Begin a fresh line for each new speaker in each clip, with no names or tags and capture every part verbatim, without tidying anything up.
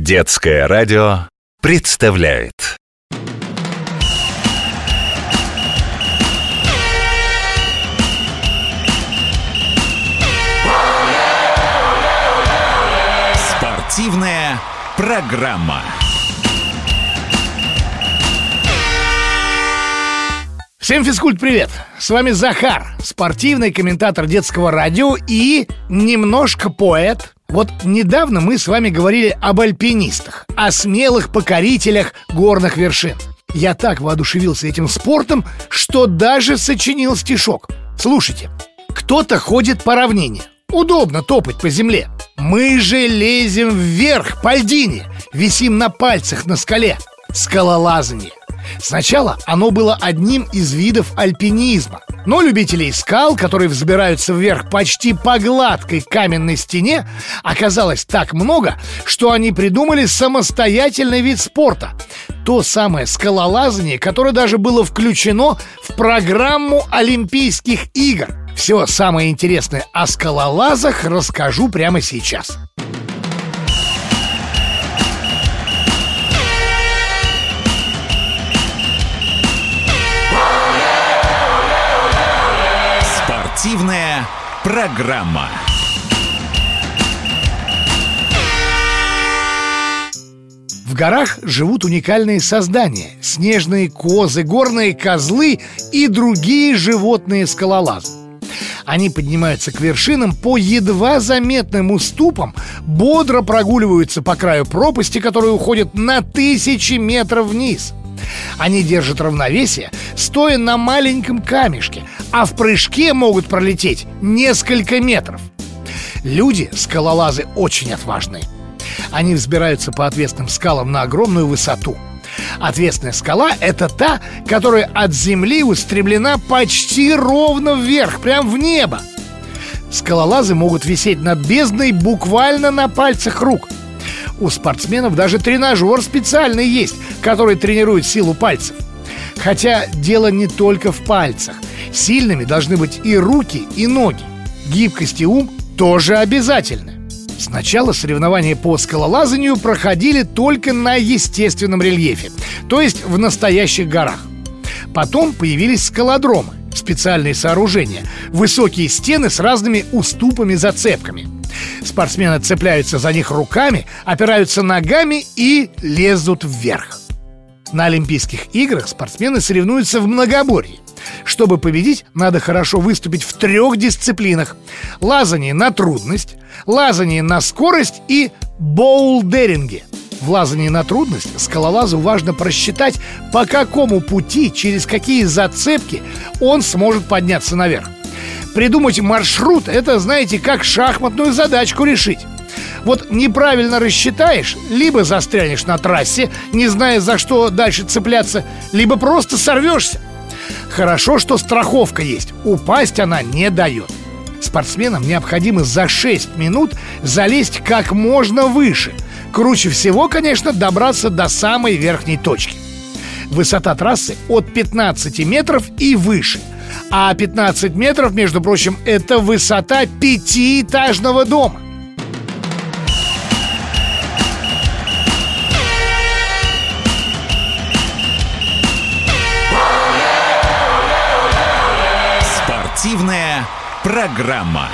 Детское радио представляет спортивная программа.
Всем физкульт-привет! С вами Захар, спортивный комментатор детского радио и немножко поэт. Вот недавно мы с вами говорили об альпинистах, о смелых покорителях горных вершин. Я так воодушевился этим спортом, что даже сочинил стишок. Слушайте. Кто-то ходит по равнине. Удобно топать по земле. Мы же лезем вверх по льдине, висим на пальцах на скале. Скалолазание. Сначала оно было одним из видов альпинизма, но любителей скал, которые взбираются вверх почти по гладкой каменной стене, оказалось так много, что они придумали самостоятельный вид спорта. То самое скалолазание, которое даже было включено в программу Олимпийских игр. Все самое интересное о скалолазах расскажу прямо сейчас.
Спортивная программа.
В горах живут уникальные создания – снежные козы, горные козлы и другие животные-скалолазы. Они поднимаются к вершинам по едва заметным уступам, бодро прогуливаются по краю пропасти, которая уходит на тысячи метров вниз. Они держат равновесие, стоя на маленьком камешке, а в прыжке могут пролететь несколько метров. Люди, скалолазы, очень отважные. Они взбираются по отвесным скалам на огромную высоту. Отвесная скала – это та, которая от земли устремлена почти ровно вверх, прямо в небо. Скалолазы могут висеть над бездной буквально на пальцах рук. У спортсменов даже тренажер специальный есть, который тренирует силу пальцев. Хотя дело не только в пальцах. Сильными должны быть и руки, и ноги. Гибкость и ум тоже обязательны. Сначала соревнования по скалолазанию проходили только на естественном рельефе, то есть в настоящих горах. Потом появились скалодромы, специальные сооружения, высокие стены с разными уступами-зацепками. Спортсмены цепляются за них руками, опираются ногами и лезут вверх. На Олимпийских играх спортсмены соревнуются в многоборье. Чтобы победить, надо хорошо выступить в трех дисциплинах: лазание на трудность, лазание на скорость и боулдеринге. В лазании на трудность скалолазу важно просчитать, по какому пути, через какие зацепки он сможет подняться наверх. Придумать маршрут – это, знаете, как шахматную задачку решить. Вот неправильно рассчитаешь, либо застрянешь на трассе, не зная, за что дальше цепляться, либо просто сорвешься. Хорошо, что страховка есть, упасть она не дает. Спортсменам необходимо за шесть минут залезть как можно выше. Круче всего, конечно, добраться до самой верхней точки. Высота трассы от пятнадцати метров и выше. А пятнадцать метров, между прочим, это высота пятиэтажного дома.
Спортивная программа.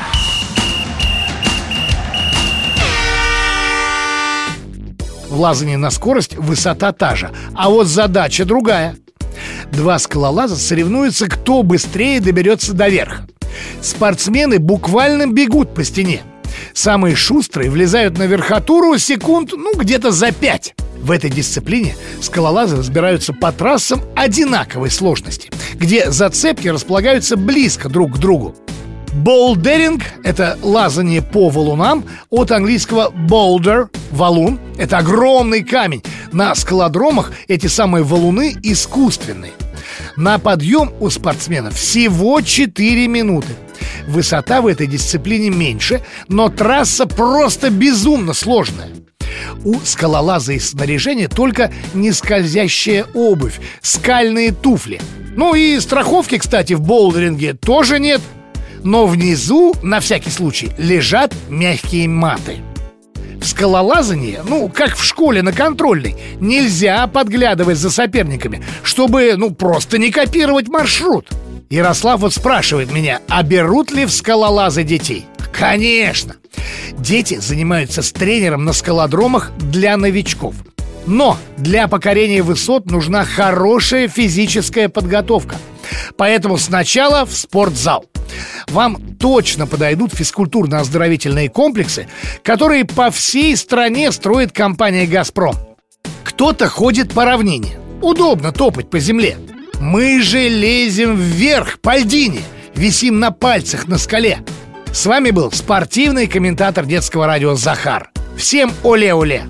В лазании на скорость высота та же, а вот задача другая. Два скалолаза соревнуются, кто быстрее доберется до верха. Спортсмены буквально бегут по стене. Самые шустрые влезают на верхотуру секунд, ну, где-то за пять. В этой дисциплине скалолазы взбираются по трассам одинаковой сложности, где зацепки располагаются близко друг к другу. Боулдеринг – это лазание по валунам, от английского boulder – валун. Это огромный камень. На скалодромах эти самые валуны искусственные. На подъем у спортсменов всего четыре минуты. Высота в этой дисциплине меньше, но трасса просто безумно сложная. У скалолаза из снаряжения только нескользящая обувь, скальные туфли. Ну и страховки, кстати, в боулдеринге тоже нет. Но внизу, на всякий случай, лежат мягкие маты. В скалолазании, ну, как в школе на контрольной, нельзя подглядывать за соперниками, чтобы, ну, просто не копировать маршрут. Ярослав вот спрашивает меня, а берут ли в скалолазы детей? Конечно! Дети занимаются с тренером на скалодромах для новичков. Но для покорения высот нужна хорошая физическая подготовка. Поэтому сначала в спортзал. Вам точно подойдут физкультурно-оздоровительные комплексы, которые по всей стране строит компания «Газпром». Кто-то ходит по равнине. Удобно топать по земле. Мы же лезем вверх по льдине, висим на пальцах на скале. С вами был спортивный комментатор детского радио Захар. Всем оле-оле!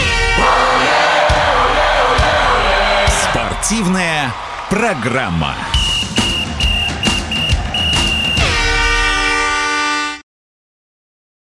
Спортивная программа.